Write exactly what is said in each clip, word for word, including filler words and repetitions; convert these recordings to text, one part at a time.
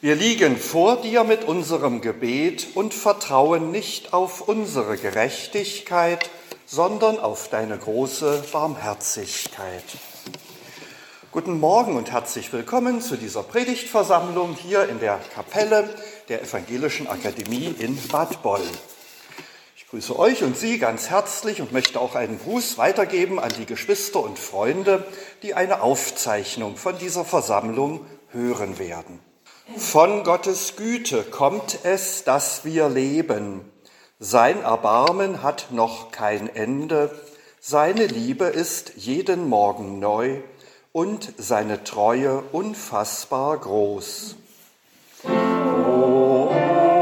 Wir liegen vor dir mit unserem Gebet und vertrauen nicht auf unsere Gerechtigkeit, sondern auf deine große Barmherzigkeit. Guten Morgen und herzlich willkommen zu dieser Predigtversammlung hier in der Kapelle der Evangelischen Akademie in Bad Boll. Ich grüße euch und Sie ganz herzlich und möchte auch einen Gruß weitergeben an die Geschwister und Freunde, die eine Aufzeichnung von dieser Versammlung hören werden. Von Gottes Güte kommt es, dass wir leben. Sein Erbarmen hat noch kein Ende. Seine Liebe ist jeden Morgen neu und seine Treue unfassbar groß. Oh,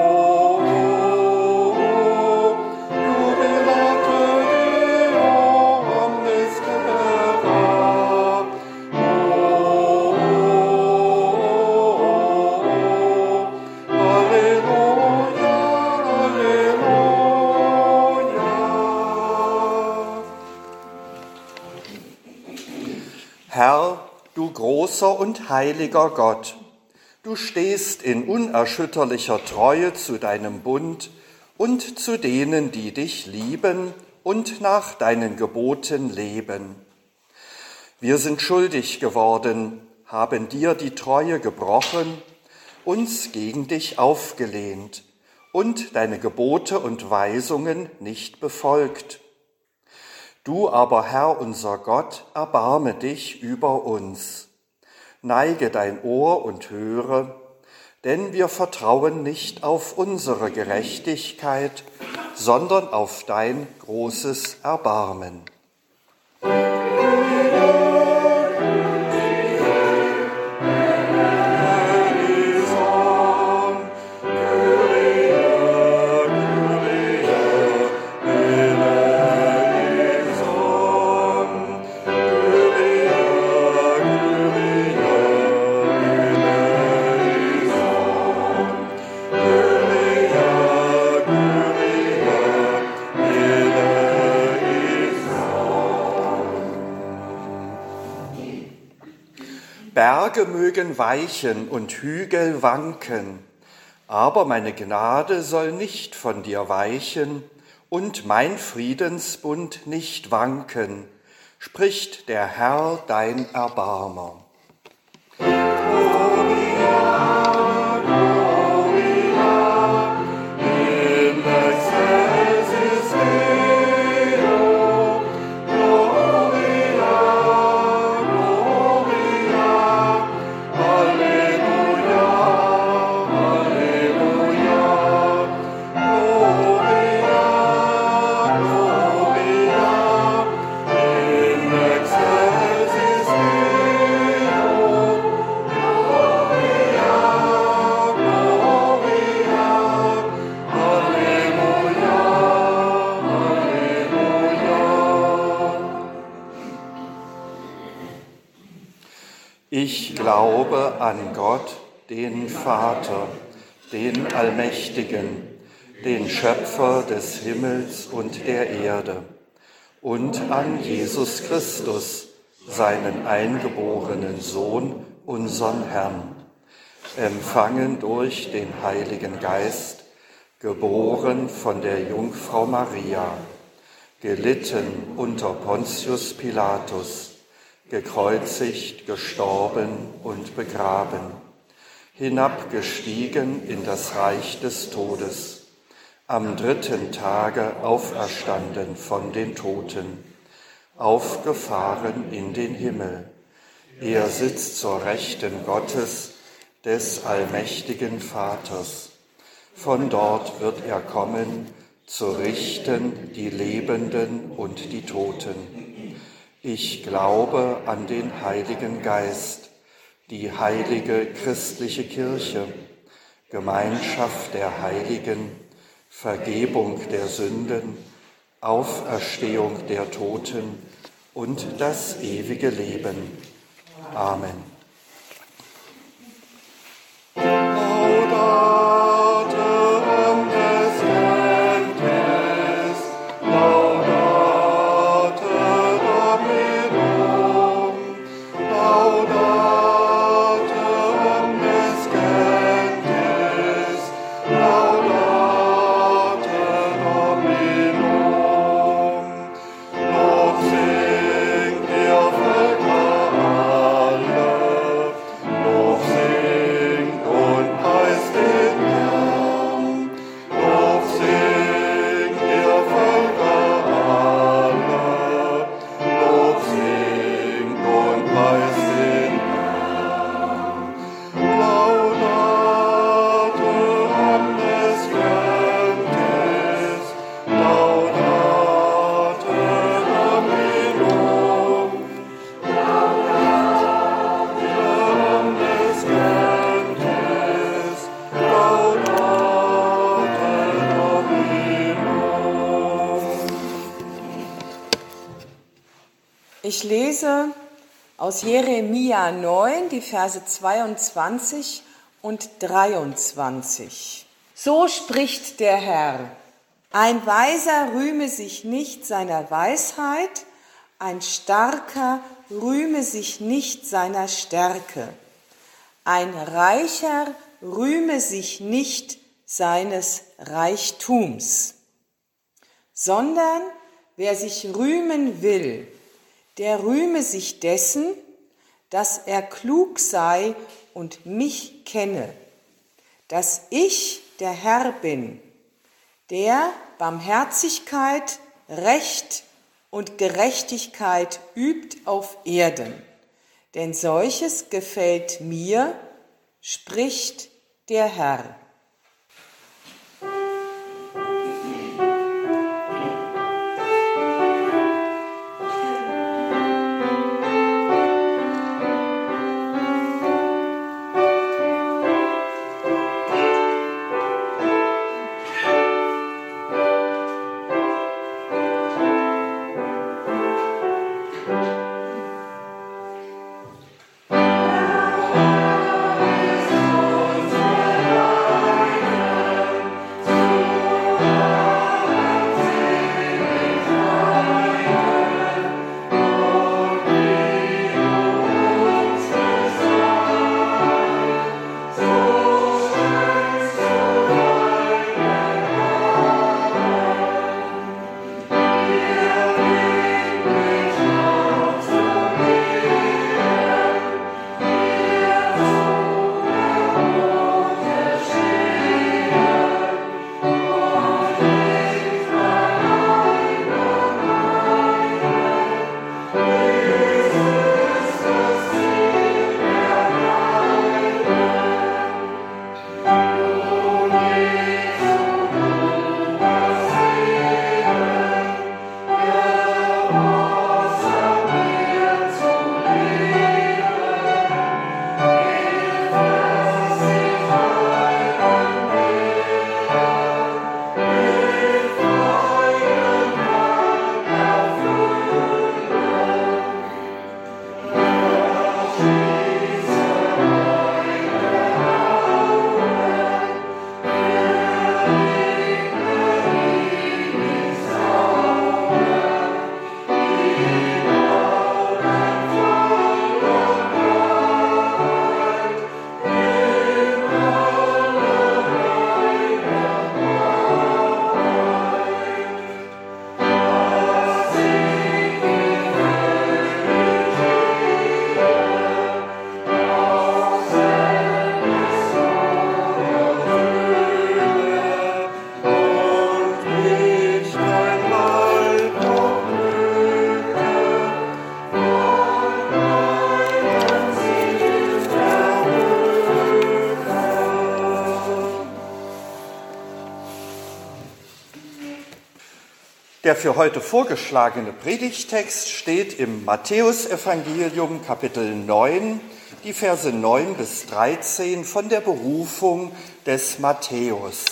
Herr, du großer und heiliger Gott, du stehst in unerschütterlicher Treue zu deinem Bund und zu denen, die dich lieben und nach deinen Geboten leben. Wir sind schuldig geworden, haben dir die Treue gebrochen, uns gegen dich aufgelehnt und deine Gebote und Weisungen nicht befolgt. Du aber, Herr unser Gott, erbarme dich über uns. Neige dein Ohr und höre, denn wir vertrauen nicht auf unsere Gerechtigkeit, sondern auf dein großes Erbarmen. Berge mögen weichen und Hügel wanken, aber meine Gnade soll nicht von dir weichen und mein Friedensbund nicht wanken, spricht der Herr, dein Erbarmer. Ich glaube an Gott, den Vater, den Allmächtigen, den Schöpfer des Himmels und der Erde, und an Jesus Christus, seinen eingeborenen Sohn, unseren Herrn, empfangen durch den Heiligen Geist, geboren von der Jungfrau Maria, gelitten unter Pontius Pilatus, gekreuzigt, gestorben und begraben, hinabgestiegen in das Reich des Todes, am dritten Tage auferstanden von den Toten, aufgefahren in den Himmel. Er sitzt zur Rechten Gottes, des allmächtigen Vaters. Von dort wird er kommen, zu richten die Lebenden und die Toten. Ich glaube an den Heiligen Geist, die heilige christliche Kirche, Gemeinschaft der Heiligen, Vergebung der Sünden, Auferstehung der Toten und das ewige Leben. Amen. Laudate omnes Ich lese aus Jeremia neun, die Verse zweiundzwanzig und dreiundzwanzig. So spricht der Herr: Ein Weiser rühme sich nicht seiner Weisheit, ein Starker rühme sich nicht seiner Stärke, ein Reicher rühme sich nicht seines Reichtums, sondern wer sich rühmen will, der rühme sich dessen, dass er klug sei und mich kenne, dass ich der Herr bin, der Barmherzigkeit, Recht und Gerechtigkeit übt auf Erden. Denn solches gefällt mir, spricht der Herr. Der für heute vorgeschlagene Predigttext steht im Matthäusevangelium Kapitel neun, die Verse neun bis dreizehn von der Berufung des Matthäus.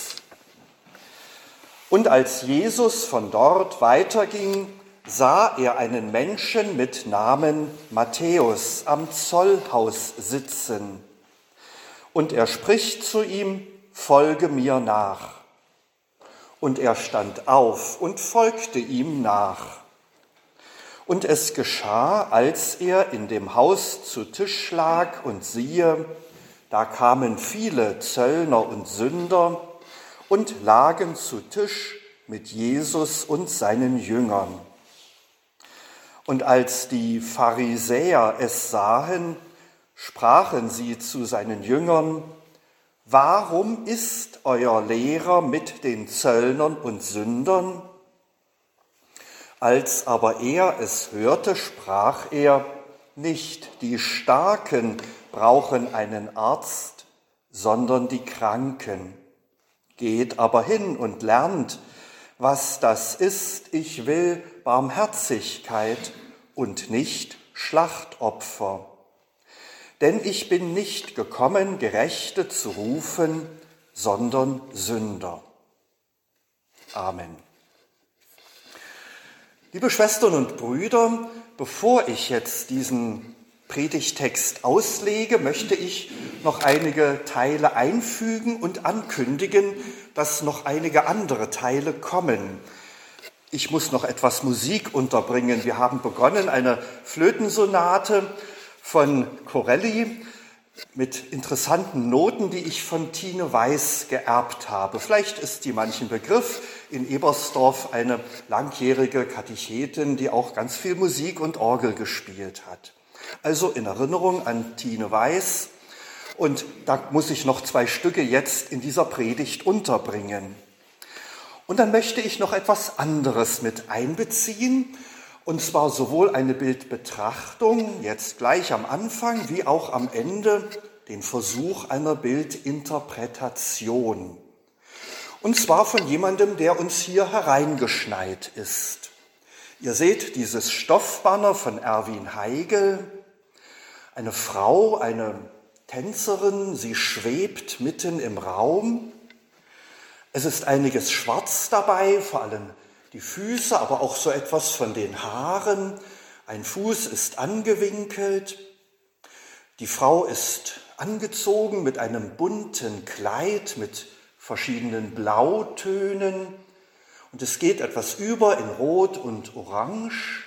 Und als Jesus von dort weiterging, sah er einen Menschen mit Namen Matthäus am Zollhaus sitzen. Und er spricht zu ihm: Folge mir nach. Und er stand auf und folgte ihm nach. Und es geschah, als er in dem Haus zu Tisch lag, und siehe, da kamen viele Zöllner und Sünder und lagen zu Tisch mit Jesus und seinen Jüngern. Und als die Pharisäer es sahen, sprachen sie zu seinen Jüngern: Warum isst euer Lehrer mit den Zöllnern und Sündern? Als aber er es hörte, sprach er: Nicht die Starken brauchen einen Arzt, sondern die Kranken. Geht aber hin und lernt, was das ist: Ich will Barmherzigkeit und nicht Schlachtopfer. Denn ich bin nicht gekommen, Gerechte zu rufen, sondern Sünder. Amen. Liebe Schwestern und Brüder, bevor ich jetzt diesen Predigttext auslege, möchte ich noch einige Teile einfügen und ankündigen, dass noch einige andere Teile kommen. Ich muss noch etwas Musik unterbringen. Wir haben begonnen, eine Flötensonate von Corelli mit interessanten Noten, die ich von Tine Weiß geerbt habe. Vielleicht ist die manchen Begriff. In Ebersdorf eine langjährige Katechetin, die auch ganz viel Musik und Orgel gespielt hat. Also in Erinnerung an Tine Weiß. Und da muss ich noch zwei Stücke jetzt in dieser Predigt unterbringen. Und dann möchte ich noch etwas anderes mit einbeziehen. Und zwar sowohl eine Bildbetrachtung, jetzt gleich am Anfang, wie auch am Ende den Versuch einer Bildinterpretation. Und zwar von jemandem, der uns hier hereingeschneit ist. Ihr seht dieses Stoffbanner von Erwin Heigel. Eine Frau, eine Tänzerin, sie schwebt mitten im Raum. Es ist einiges schwarz dabei, vor allem die Füße, aber auch so etwas von den Haaren. Ein Fuß ist angewinkelt. Die Frau ist angezogen mit einem bunten Kleid mit verschiedenen Blautönen. Und es geht etwas über in Rot und Orange.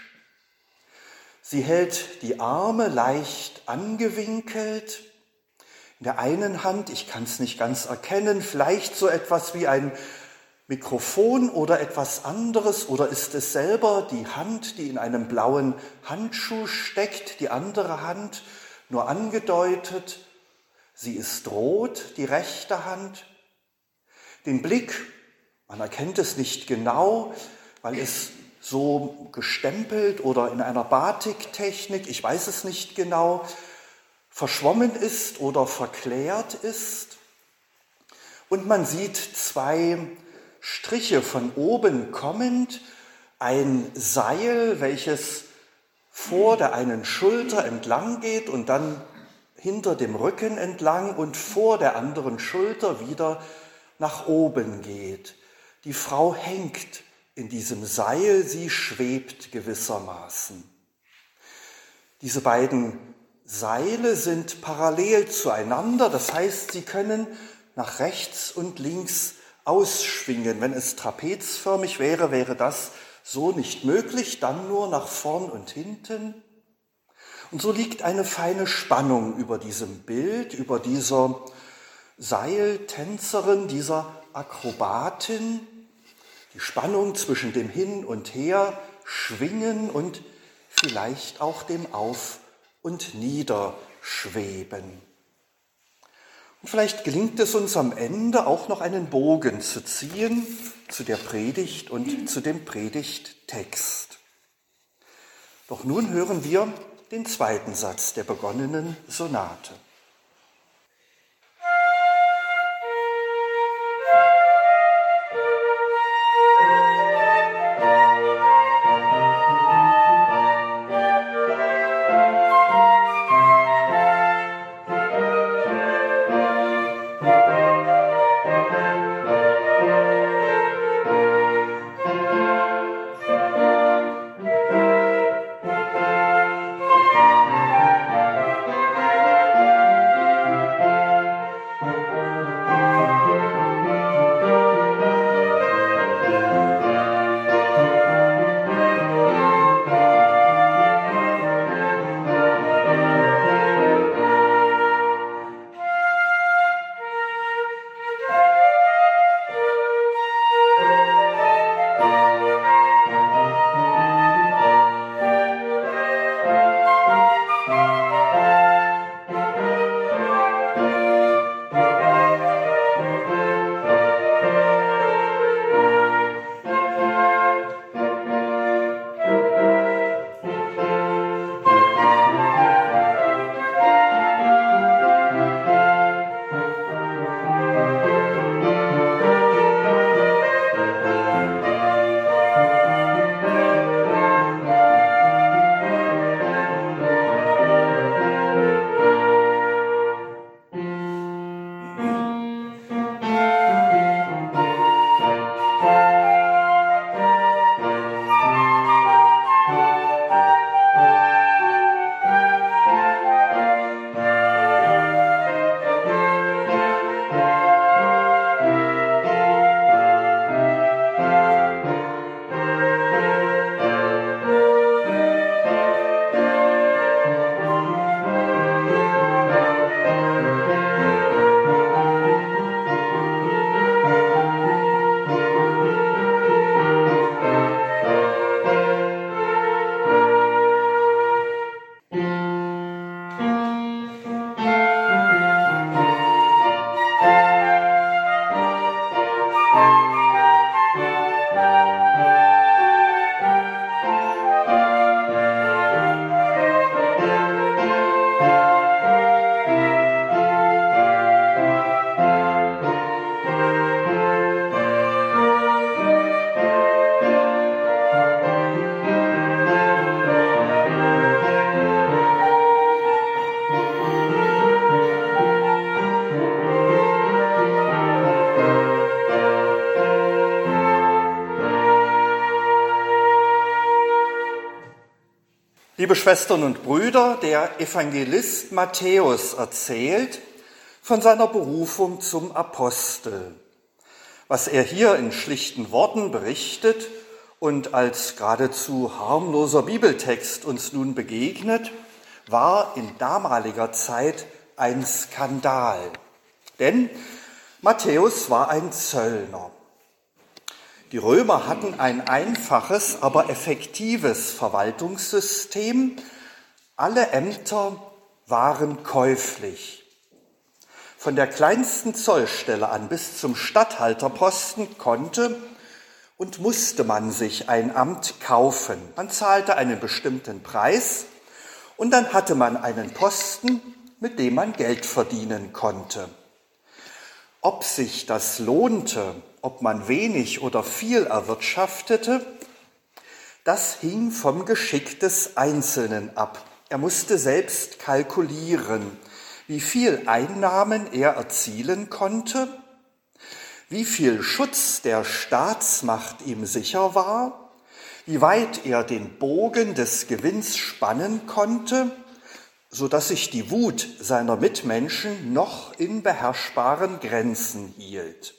Sie hält die Arme leicht angewinkelt. In der einen Hand, ich kann es nicht ganz erkennen, vielleicht so etwas wie ein Mikrofon oder etwas anderes, oder ist es selber die Hand, die in einem blauen Handschuh steckt, die andere Hand nur angedeutet. Sie ist rot, die rechte Hand. Den Blick, man erkennt es nicht genau, weil es so gestempelt oder in einer Batiktechnik, ich weiß es nicht genau, verschwommen ist oder verklärt ist. Und man sieht zwei Striche von oben kommend, ein Seil, welches vor der einen Schulter entlang geht und dann hinter dem Rücken entlang und vor der anderen Schulter wieder nach oben geht. Die Frau hängt in diesem Seil, sie schwebt gewissermaßen. Diese beiden Seile sind parallel zueinander, das heißt, sie können nach rechts und links ausschwingen. Wenn es trapezförmig wäre, wäre das so nicht möglich, dann nur nach vorn und hinten. Und so liegt eine feine Spannung über diesem Bild, über dieser Seiltänzerin, dieser Akrobatin, die Spannung zwischen dem Hin und Her, Schwingen und vielleicht auch dem Auf- und Niederschweben. Und vielleicht gelingt es uns am Ende auch noch einen Bogen zu ziehen zu der Predigt und zu dem Predigttext. Doch nun hören wir den zweiten Satz der begonnenen Sonate. Liebe Schwestern und Brüder, der Evangelist Matthäus erzählt von seiner Berufung zum Apostel. Was er hier in schlichten Worten berichtet und als geradezu harmloser Bibeltext uns nun begegnet, war in damaliger Zeit ein Skandal. Denn Matthäus war ein Zöllner. Die Römer hatten ein einfaches, aber effektives Verwaltungssystem. Alle Ämter waren käuflich. Von der kleinsten Zollstelle an bis zum Statthalterposten konnte und musste man sich ein Amt kaufen. Man zahlte einen bestimmten Preis und dann hatte man einen Posten, mit dem man Geld verdienen konnte. Ob sich das lohnte, ob man wenig oder viel erwirtschaftete, das hing vom Geschick des Einzelnen ab. Er musste selbst kalkulieren, wie viel Einnahmen er erzielen konnte, wie viel Schutz der Staatsmacht ihm sicher war, wie weit er den Bogen des Gewinns spannen konnte, so dass sich die Wut seiner Mitmenschen noch in beherrschbaren Grenzen hielt.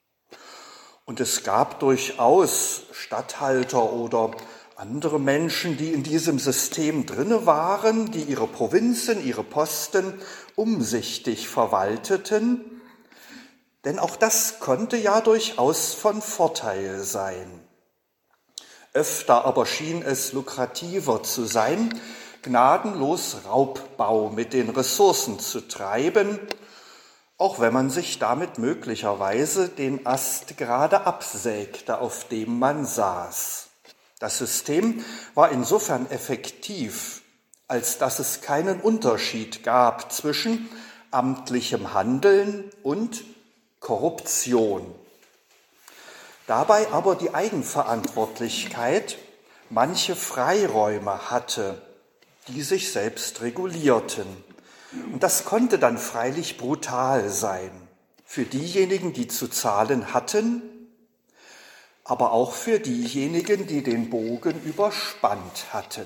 Und es gab durchaus Statthalter oder andere Menschen, die in diesem System drinne waren, die ihre Provinzen, ihre Posten umsichtig verwalteten. Denn auch das konnte ja durchaus von Vorteil sein. Öfter aber schien es lukrativer zu sein, gnadenlos Raubbau mit den Ressourcen zu treiben, auch wenn man sich damit möglicherweise den Ast gerade absägte, auf dem man saß. Das System war insofern effektiv, als dass es keinen Unterschied gab zwischen amtlichem Handeln und Korruption. Dabei aber die Eigenverantwortlichkeit manche Freiräume hatte, die sich selbst regulierten. Und das konnte dann freilich brutal sein für diejenigen, die zu zahlen hatten, aber auch für diejenigen, die den Bogen überspannt hatten.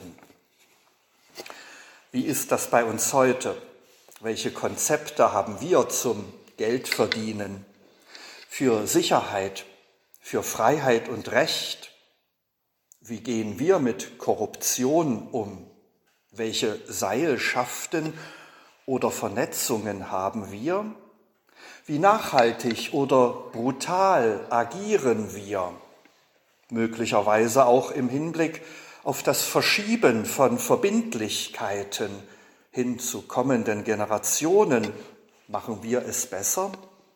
Wie ist das bei uns heute? Welche Konzepte haben wir zum Geldverdienen, für Sicherheit, für Freiheit und Recht? Wie gehen wir mit Korruption um? Welche Seilschaften oder Vernetzungen haben wir? Wie nachhaltig oder brutal agieren wir? Möglicherweise auch im Hinblick auf das Verschieben von Verbindlichkeiten hin zu kommenden Generationen. Machen wir es besser?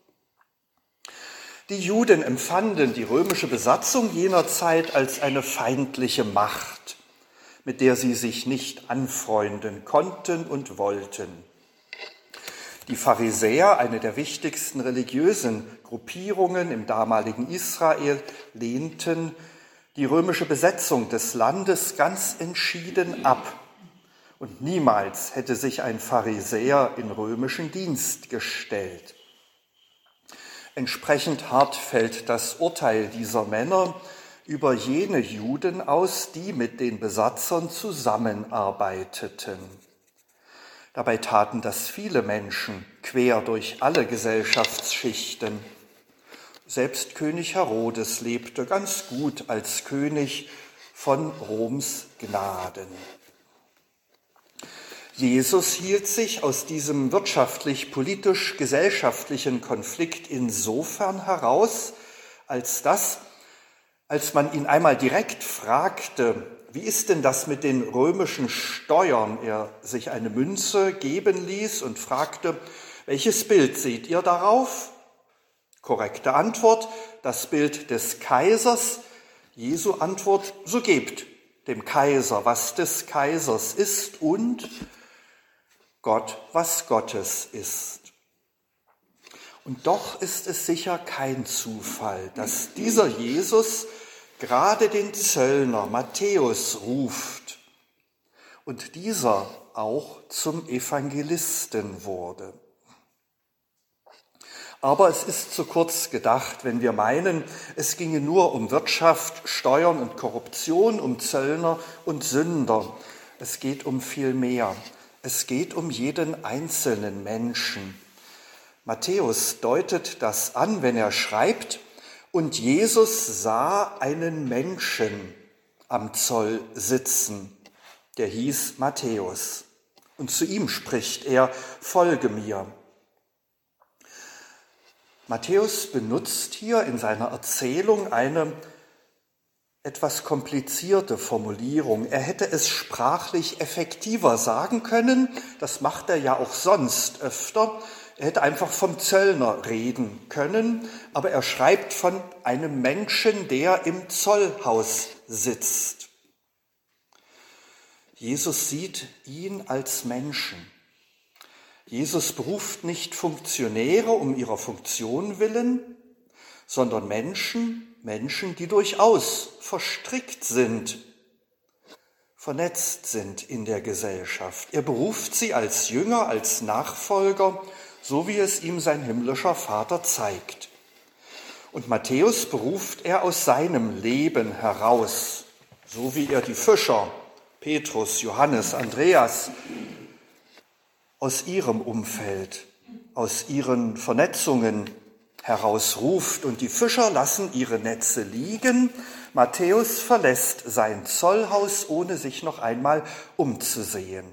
Die Juden empfanden die römische Besatzung jener Zeit als eine feindliche Macht, mit der sie sich nicht anfreunden konnten und wollten. Die Pharisäer, eine der wichtigsten religiösen Gruppierungen im damaligen Israel, lehnten die römische Besetzung des Landes ganz entschieden ab. Und niemals hätte sich ein Pharisäer in römischen Dienst gestellt. Entsprechend hart fällt das Urteil dieser Männer über jene Juden aus, die mit den Besatzern zusammenarbeiteten. Dabei taten das viele Menschen quer durch alle Gesellschaftsschichten. Selbst König Herodes lebte ganz gut als König von Roms Gnaden. Jesus hielt sich aus diesem wirtschaftlich-politisch-gesellschaftlichen Konflikt insofern heraus, als dass, als man ihn einmal direkt fragte, wie ist denn das mit den römischen Steuern, er sich eine Münze geben ließ und fragte, welches Bild seht ihr darauf? Korrekte Antwort, das Bild des Kaisers. Jesu Antwort, so gebt dem Kaiser, was des Kaisers ist und Gott, was Gottes ist. Und doch ist es sicher kein Zufall, dass dieser Jesus gerade den Zöllner Matthäus ruft und dieser auch zum Evangelisten wurde. Aber es ist zu kurz gedacht, wenn wir meinen, es ginge nur um Wirtschaft, Steuern und Korruption, um Zöllner und Sünder. es geht um viel mehr. Es geht um jeden einzelnen Menschen. Matthäus deutet das an, wenn er schreibt, und Jesus sah einen Menschen am Zoll sitzen, der hieß Matthäus. Und zu ihm spricht er, folge mir. Matthäus benutzt hier in seiner Erzählung eine etwas komplizierte Formulierung. Er hätte es sprachlich effektiver sagen können, das macht er ja auch sonst öfter. Er hätte einfach vom Zöllner reden können, aber er schreibt von einem Menschen, der im Zollhaus sitzt. Jesus sieht ihn als Menschen. Jesus beruft nicht Funktionäre um ihrer Funktion willen, sondern Menschen, Menschen, die durchaus verstrickt sind, vernetzt sind in der Gesellschaft. Er beruft sie als Jünger, als Nachfolger, so wie es ihm sein himmlischer Vater zeigt. Und Matthäus beruft er aus seinem Leben heraus, so wie er die Fischer, Petrus, Johannes, Andreas, aus ihrem Umfeld, aus ihren Vernetzungen herausruft. Und die Fischer lassen ihre Netze liegen. Matthäus verlässt sein Zollhaus, ohne sich noch einmal umzusehen.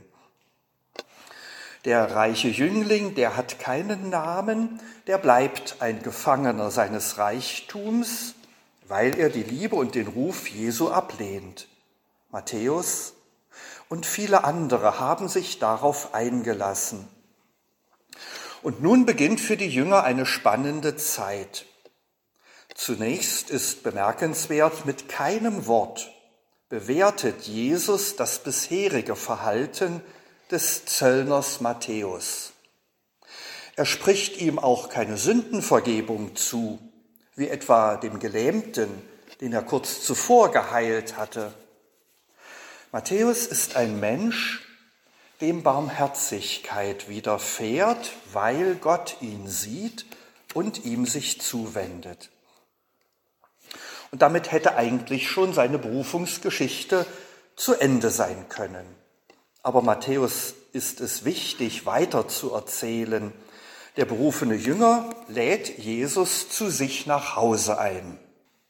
Der reiche Jüngling, der hat keinen Namen, der bleibt ein Gefangener seines Reichtums, weil er die Liebe und den Ruf Jesu ablehnt. Matthäus und viele andere haben sich darauf eingelassen. Und nun beginnt für die Jünger eine spannende Zeit. Zunächst ist bemerkenswert, mit keinem Wort bewertet Jesus das bisherige Verhalten des Zöllners Matthäus. Er spricht ihm auch keine Sündenvergebung zu, wie etwa dem Gelähmten, den er kurz zuvor geheilt hatte. Matthäus ist ein Mensch, dem Barmherzigkeit widerfährt, weil Gott ihn sieht und ihm sich zuwendet. Und damit hätte eigentlich schon seine Berufungsgeschichte zu Ende sein können. Aber Matthäus ist es wichtig, weiter zu erzählen. Der berufene Jünger lädt Jesus zu sich nach Hause ein.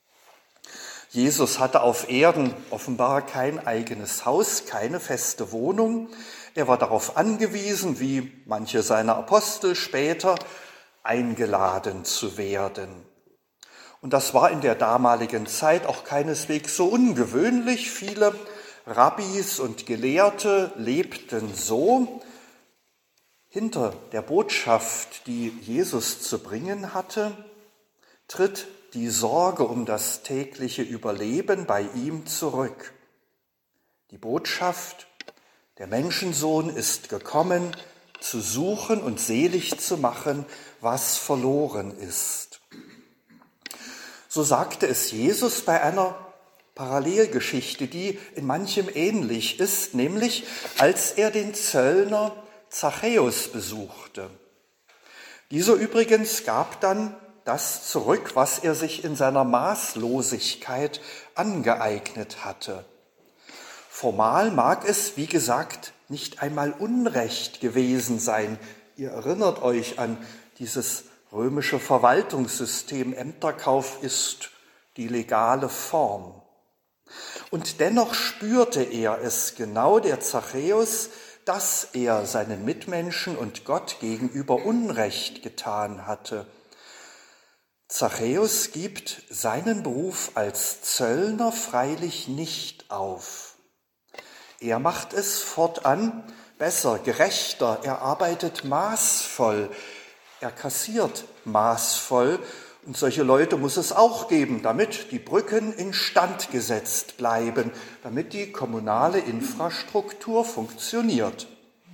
Jesus hatte auf Erden offenbar kein eigenes Haus, keine feste Wohnung. Er war darauf angewiesen, wie manche seiner Apostel später, eingeladen zu werden. Und das war in der damaligen Zeit auch keineswegs so ungewöhnlich. Viele Rabbis und Gelehrte lebten so. Hinter der Botschaft, die Jesus zu bringen hatte, tritt die Sorge um das tägliche Überleben bei ihm zurück. Die Botschaft, der Menschensohn ist gekommen, zu suchen und selig zu machen, was verloren ist. So sagte es Jesus bei einer Parallelgeschichte, die in manchem ähnlich ist, nämlich als er den Zöllner Zachäus besuchte. Dieser übrigens gab dann das zurück, was er sich in seiner Maßlosigkeit angeeignet hatte. Formal mag es, wie gesagt, nicht einmal Unrecht gewesen sein. Ihr erinnert euch an dieses römische Verwaltungssystem. Ämterkauf ist die legale Form. Und dennoch spürte er es genau, der Zachäus, dass er seinen Mitmenschen und Gott gegenüber Unrecht getan hatte. Zachäus gibt seinen Beruf als Zöllner freilich nicht auf. Er macht es fortan besser, gerechter, er arbeitet maßvoll, er kassiert maßvoll. Und solche Leute muss es auch geben, damit die Brücken instand gesetzt bleiben, damit die kommunale Infrastruktur funktioniert.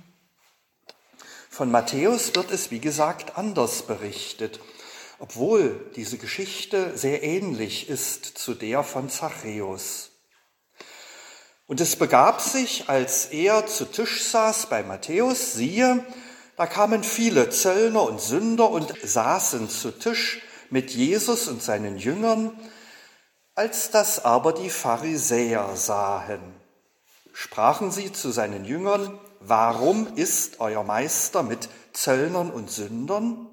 Von Matthäus wird es, wie gesagt, anders berichtet, obwohl diese Geschichte sehr ähnlich ist zu der von Zachäus. Und es begab sich, als er zu Tisch saß bei Matthäus, siehe, da kamen viele Zöllner und Sünder und saßen zu Tisch mit Jesus und seinen Jüngern, als das aber die Pharisäer sahen. sprachen sie zu seinen Jüngern: Warum isst euer Meister mit Zöllnern und Sündern?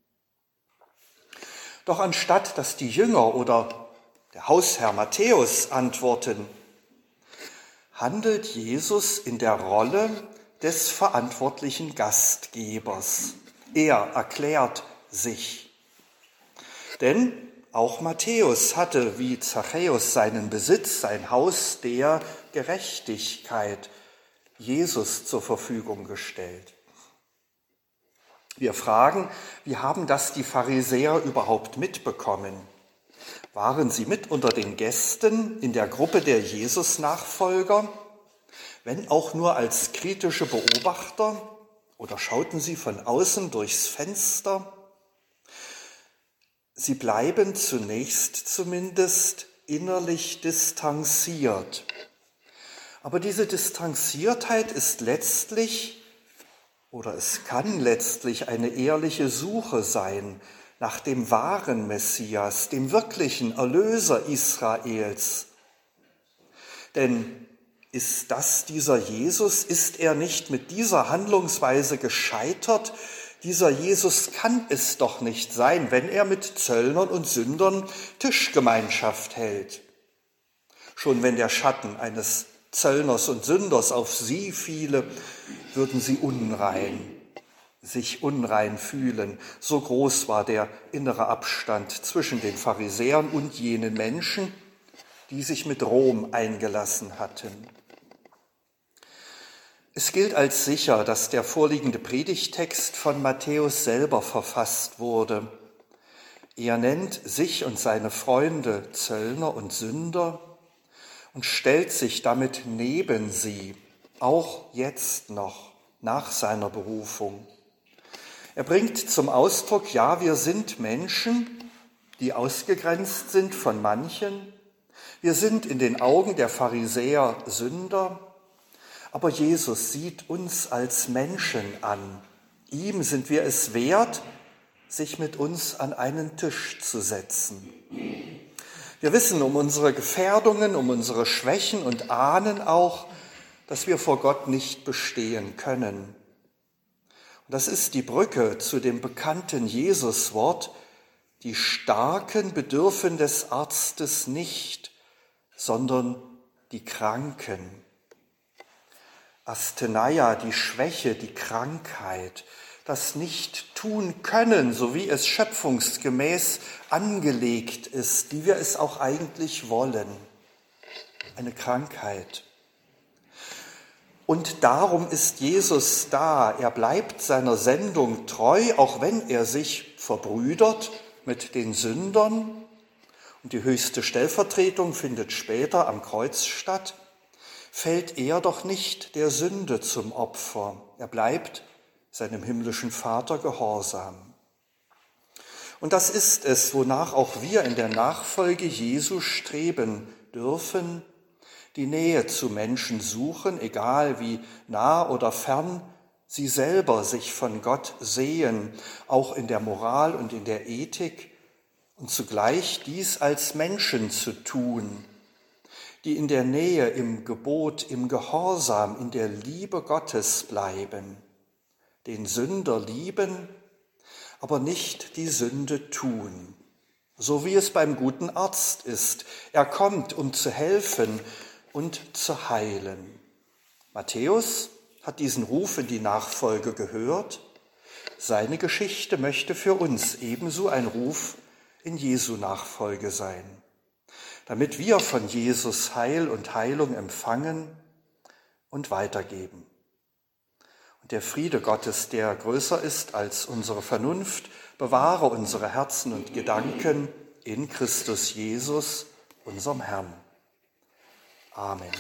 Doch anstatt dass die Jünger oder der Hausherr Matthäus antworten, handelt Jesus in der Rolle des verantwortlichen Gastgebers. Er erklärt sich. Denn auch Matthäus hatte wie Zachäus seinen Besitz, sein Haus der Gerechtigkeit Jesus zur Verfügung gestellt. Wir fragen, wie haben das die Pharisäer überhaupt mitbekommen? Waren sie mit unter den Gästen in der Gruppe der Jesus-Nachfolger, wenn auch nur als kritische Beobachter, oder schauten sie von außen durchs Fenster? Sie bleiben zunächst zumindest innerlich distanziert. Aber diese Distanziertheit ist letztlich, oder es kann letztlich eine ehrliche Suche sein nach dem wahren Messias, dem wirklichen Erlöser Israels. Denn ist das dieser Jesus? Ist er nicht mit dieser Handlungsweise gescheitert? Dieser Jesus kann es doch nicht sein, wenn er mit Zöllnern und Sündern Tischgemeinschaft hält. Schon wenn der Schatten eines Zöllners und Sünders auf sie fiele, würden sie unrein, sich unrein fühlen. So groß war der innere Abstand zwischen den Pharisäern und jenen Menschen, die sich mit Rom eingelassen hatten. Es gilt als sicher, dass der vorliegende Predigttext von Matthäus selber verfasst wurde. Er nennt sich und seine Freunde Zöllner und Sünder und stellt sich damit neben sie, auch jetzt noch, nach seiner Berufung. Er bringt zum Ausdruck, ja, wir sind Menschen, die ausgegrenzt sind von manchen. Wir sind in den Augen der Pharisäer Sünder, aber Jesus sieht uns als Menschen an. Ihm sind wir es wert, sich mit uns an einen Tisch zu setzen. Wir wissen um unsere Gefährdungen, um unsere Schwächen und ahnen auch, dass wir vor Gott nicht bestehen können. Und das ist die Brücke zu dem bekannten Jesuswort: Die Starken bedürfen des Arztes nicht, sondern die Kranken. Astheneia, die Schwäche, die Krankheit, das nicht tun können, so wie es schöpfungsgemäß angelegt ist, wie wir es auch eigentlich wollen. Eine Krankheit. Und darum ist Jesus da. Er bleibt seiner Sendung treu, auch wenn er sich verbrüdert mit den Sündern. Und die höchste Stellvertretung findet später am Kreuz statt. Fällt er doch nicht der Sünde zum Opfer. Er bleibt seinem himmlischen Vater gehorsam. Und das ist es, wonach auch wir in der Nachfolge Jesu streben dürfen, die Nähe zu Menschen suchen, egal wie nah oder fern sie selber sich von Gott sehen, auch in der Moral und in der Ethik, und zugleich dies als Menschen zu tun, die in der Nähe, im Gebot, im Gehorsam, in der Liebe Gottes bleiben, den Sünder lieben, aber nicht die Sünde tun, so wie es beim guten Arzt ist. Er kommt, um zu helfen und zu heilen. Matthäus hat diesen Ruf in die Nachfolge gehört. Seine Geschichte möchte für uns ebenso ein Ruf in Jesu Nachfolge sein, damit wir von Jesus Heil und Heilung empfangen und weitergeben. Und der Friede Gottes, der größer ist als unsere Vernunft, bewahre unsere Herzen und Gedanken in Christus Jesus, unserem Herrn. Amen.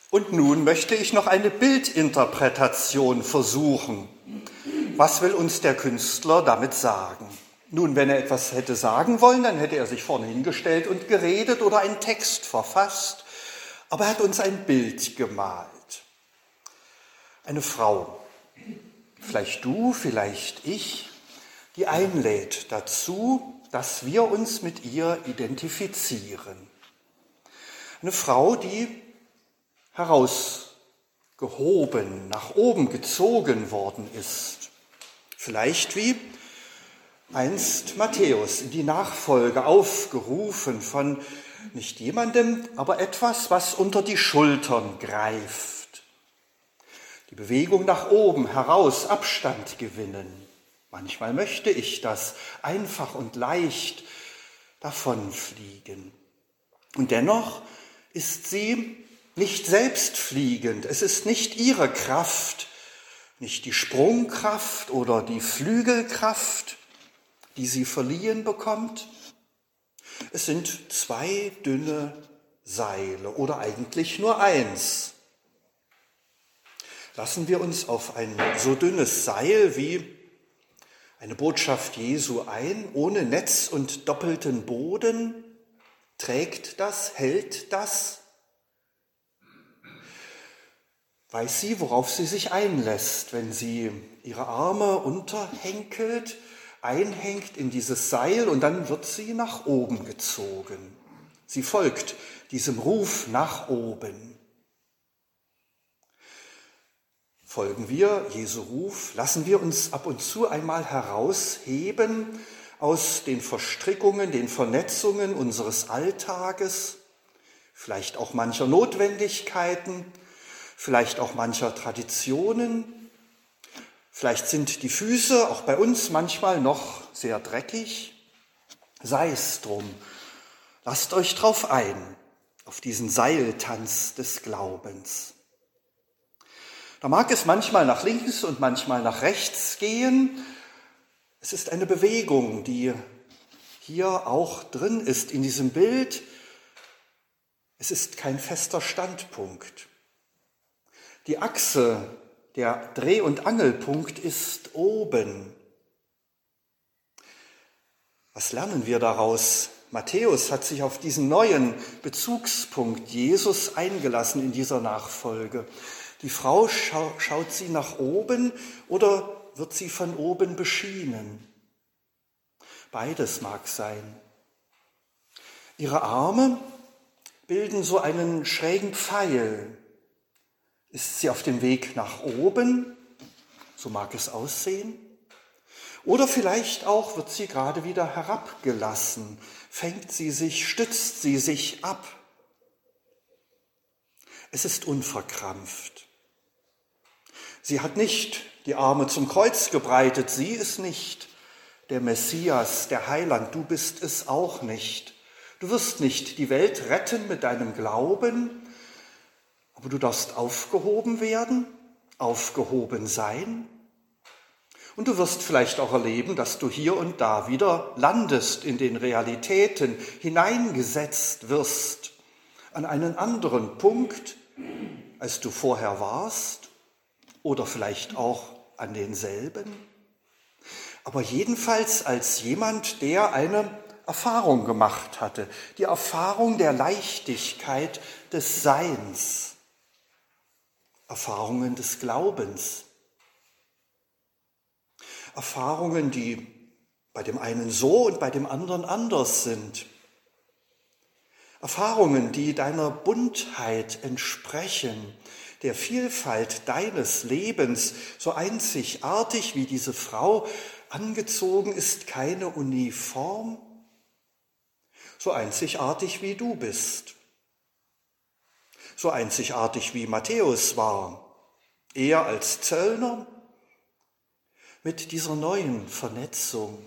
Und nun möchte ich noch eine Bildinterpretation versuchen. Was will uns der Künstler damit sagen? Nun, wenn er etwas hätte sagen wollen, dann hätte er sich vorne hingestellt und geredet oder einen Text verfasst. Aber er hat uns ein Bild gemalt. Eine Frau, vielleicht du, vielleicht ich, die einlädt dazu, dass wir uns mit ihr identifizieren. Eine Frau, die herausgehoben, nach oben gezogen worden ist. Vielleicht wie einst Matthäus in die Nachfolge aufgerufen von nicht jemandem, aber etwas, was unter die Schultern greift. Die Bewegung nach oben, heraus, Abstand gewinnen. Manchmal möchte ich das einfach und leicht davonfliegen. Und dennoch ist sie nicht selbstfliegend. Es ist nicht ihre Kraft, nicht die Sprungkraft oder die Flügelkraft, die sie verliehen bekommt. Es sind zwei dünne Seile oder eigentlich nur eins. Lassen wir uns auf ein so dünnes Seil wie eine Botschaft Jesu ein, ohne Netz und doppelten Boden. Trägt das, hält das? Weiß sie, worauf sie sich einlässt, wenn sie ihre Arme unterhenkelt, einhängt in dieses Seil und dann wird sie nach oben gezogen. Sie folgt diesem Ruf nach oben. Folgen wir Jesu Ruf, lassen wir uns ab und zu einmal herausheben aus den Verstrickungen, den Vernetzungen unseres Alltages, vielleicht auch mancher Notwendigkeiten, vielleicht auch mancher Traditionen. Vielleicht sind die Füße auch bei uns manchmal noch sehr dreckig. Sei es drum. Lasst euch drauf ein, auf diesen Seiltanz des Glaubens. Da mag es manchmal nach links und manchmal nach rechts gehen. Es ist eine Bewegung, die hier auch drin ist in diesem Bild. Es ist kein fester Standpunkt. Die Achse, der Dreh- und Angelpunkt ist oben. Was lernen wir daraus? Matthäus hat sich auf diesen neuen Bezugspunkt Jesus eingelassen in dieser Nachfolge. Die Frau scha- schaut sie nach oben oder wird sie von oben beschienen? Beides mag sein. Ihre Arme bilden so einen schrägen Pfeil. Ist sie auf dem Weg nach oben? So mag es aussehen. Oder vielleicht auch wird sie gerade wieder herabgelassen, fängt sie sich, stützt sie sich ab. Es ist unverkrampft. Sie hat nicht die Arme zum Kreuz gebreitet, sie ist nicht der Messias, der Heiland, du bist es auch nicht. Du wirst nicht die Welt retten mit deinem Glauben, aber du darfst aufgehoben werden, aufgehoben sein. Und du wirst vielleicht auch erleben, dass du hier und da wieder landest in den Realitäten, hineingesetzt wirst an einen anderen Punkt, als du vorher warst, oder vielleicht auch an denselben. Aber jedenfalls als jemand, der eine Erfahrung gemacht hatte, die Erfahrung der Leichtigkeit des Seins. Erfahrungen des Glaubens. Erfahrungen, die bei dem einen so und bei dem anderen anders sind. Erfahrungen, die deiner Buntheit entsprechen, der Vielfalt deines Lebens, so einzigartig wie diese Frau angezogen ist keine Uniform, so einzigartig wie du bist. So einzigartig wie Matthäus war, er als Zöllner mit dieser neuen Vernetzung.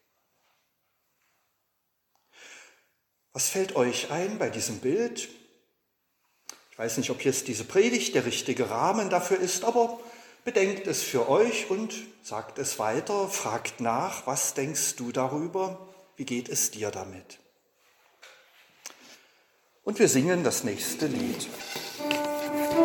Was fällt euch ein bei diesem Bild? Ich weiß nicht, ob jetzt diese Predigt der richtige Rahmen dafür ist, aber bedenkt es für euch und sagt es weiter, fragt nach, was denkst du darüber, wie geht es dir damit? Und wir singen das nächste Lied.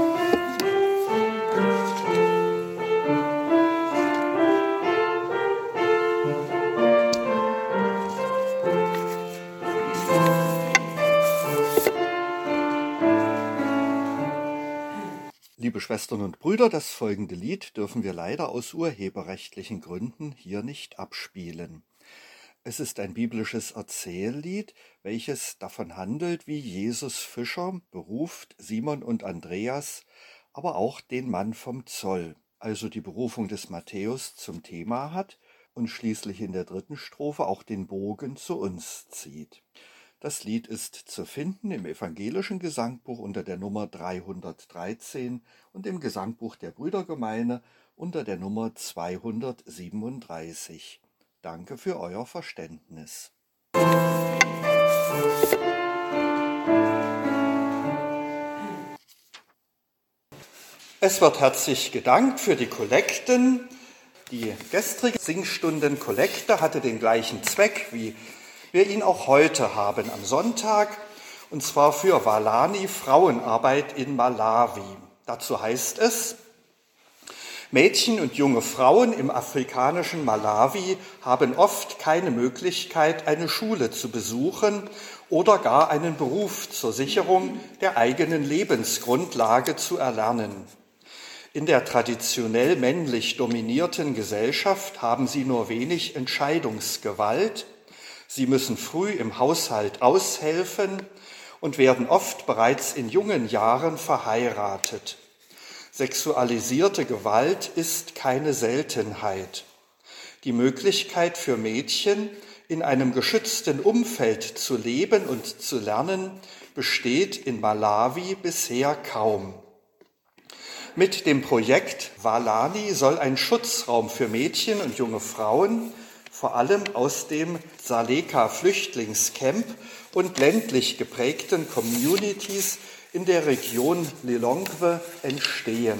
Liebe Schwestern und Brüder, das folgende Lied dürfen wir leider aus urheberrechtlichen Gründen hier nicht abspielen. Es ist ein biblisches Erzähllied, welches davon handelt, wie Jesus Fischer beruft Simon und Andreas, aber auch den Mann vom Zoll, also die Berufung des Matthäus zum Thema hat und schließlich in der dritten Strophe auch den Bogen zu uns zieht. Das Lied ist zu finden im evangelischen Gesangbuch unter der Nummer dreihundertdreizehn und im Gesangbuch der Brüdergemeine unter der Nummer zweihundertsiebenunddreißig. Danke für euer Verständnis. Es wird herzlich gedankt für die Kollekten. Die gestrige Singstundenkollekte hatte den gleichen Zweck, wie wir ihn auch heute haben am Sonntag, und zwar für Walani Frauenarbeit in Malawi. Dazu heißt es: Mädchen und junge Frauen im afrikanischen Malawi haben oft keine Möglichkeit, eine Schule zu besuchen oder gar einen Beruf zur Sicherung der eigenen Lebensgrundlage zu erlernen. In der traditionell männlich dominierten Gesellschaft haben sie nur wenig Entscheidungsgewalt. Sie müssen früh im Haushalt aushelfen und werden oft bereits in jungen Jahren verheiratet. Sexualisierte Gewalt ist keine Seltenheit. Die Möglichkeit für Mädchen, in einem geschützten Umfeld zu leben und zu lernen, besteht in Malawi bisher kaum. Mit dem Projekt Walani soll ein Schutzraum für Mädchen und junge Frauen, vor allem aus dem Saleka-Flüchtlingscamp und ländlich geprägten Communities in der Region Lilongwe entstehen.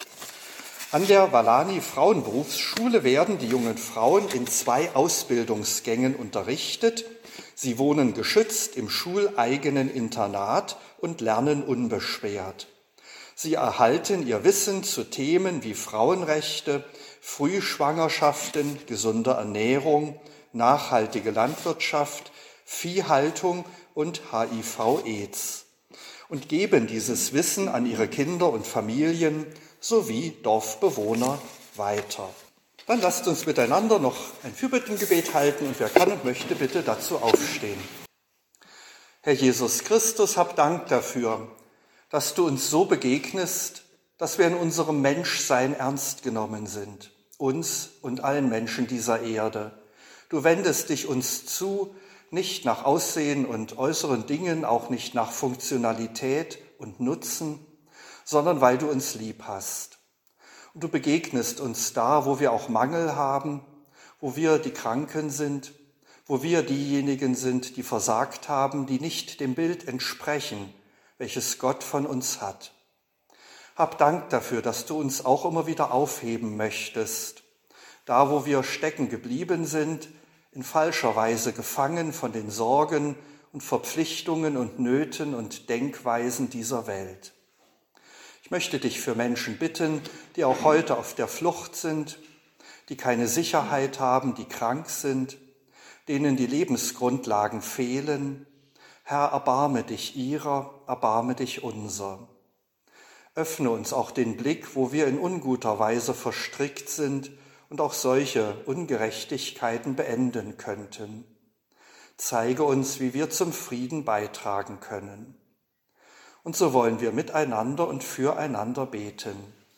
An der Walani Frauenberufsschule werden die jungen Frauen in zwei Ausbildungsgängen unterrichtet. Sie wohnen geschützt im schuleigenen Internat und lernen unbeschwert. Sie erhalten ihr Wissen zu Themen wie Frauenrechte, Frühschwangerschaften, gesunde Ernährung, nachhaltige Landwirtschaft, Viehhaltung und H I V/Aids und geben dieses Wissen an ihre Kinder und Familien sowie Dorfbewohner weiter. Dann lasst uns miteinander noch ein Fürbittengebet halten und wer kann und möchte, bitte dazu aufstehen. Herr Jesus Christus, hab Dank dafür, dass du uns so begegnest, dass wir in unserem Menschsein ernst genommen sind, uns und allen Menschen dieser Erde. Du wendest dich uns zu, nicht nach Aussehen und äußeren Dingen, auch nicht nach Funktionalität und Nutzen, sondern weil du uns lieb hast. Und du begegnest uns da, wo wir auch Mangel haben, wo wir die Kranken sind, wo wir diejenigen sind, die versagt haben, die nicht dem Bild entsprechen, welches Gott von uns hat. Hab Dank dafür, dass du uns auch immer wieder aufheben möchtest, da wo wir stecken geblieben sind, in falscher Weise gefangen von den Sorgen und Verpflichtungen und Nöten und Denkweisen dieser Welt. Ich möchte dich für Menschen bitten, die auch heute auf der Flucht sind, die keine Sicherheit haben, die krank sind, denen die Lebensgrundlagen fehlen. Herr, erbarme dich ihrer, erbarme dich unser. Öffne uns auch den Blick, wo wir in unguter Weise verstrickt sind und auch solche Ungerechtigkeiten beenden könnten. Zeige uns, wie wir zum Frieden beitragen können. Und so wollen wir miteinander und füreinander beten.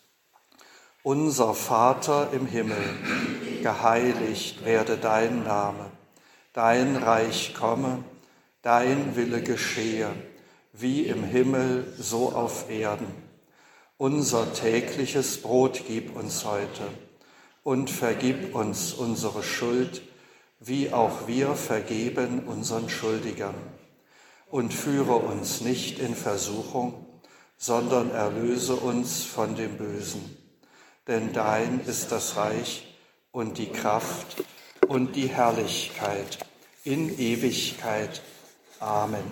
Unser Vater im Himmel, geheiligt werde dein Name, dein Reich komme, dein Wille geschehe, wie im Himmel, so auf Erden. Unser tägliches Brot gib uns heute und vergib uns unsere Schuld, wie auch wir vergeben unseren Schuldigern. Und führe uns nicht in Versuchung, sondern erlöse uns von dem Bösen. Denn dein ist das Reich und die Kraft und die Herrlichkeit in Ewigkeit. Amen.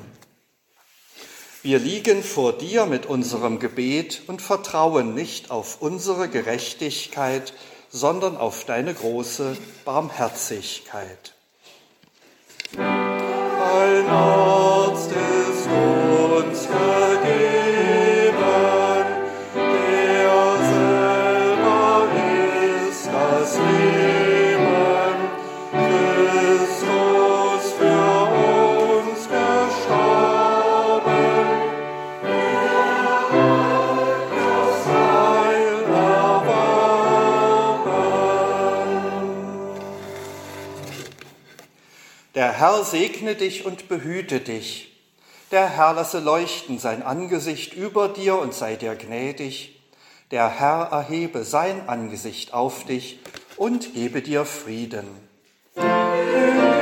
Wir liegen vor dir mit unserem Gebet und vertrauen nicht auf unsere Gerechtigkeit, sondern auf deine große Barmherzigkeit. Ein Arzt ist uns vergeben, Der Herr segne dich und behüte dich. Der Herr lasse leuchten sein Angesicht über dir und sei dir gnädig. Der Herr erhebe sein Angesicht auf dich und gebe dir Frieden.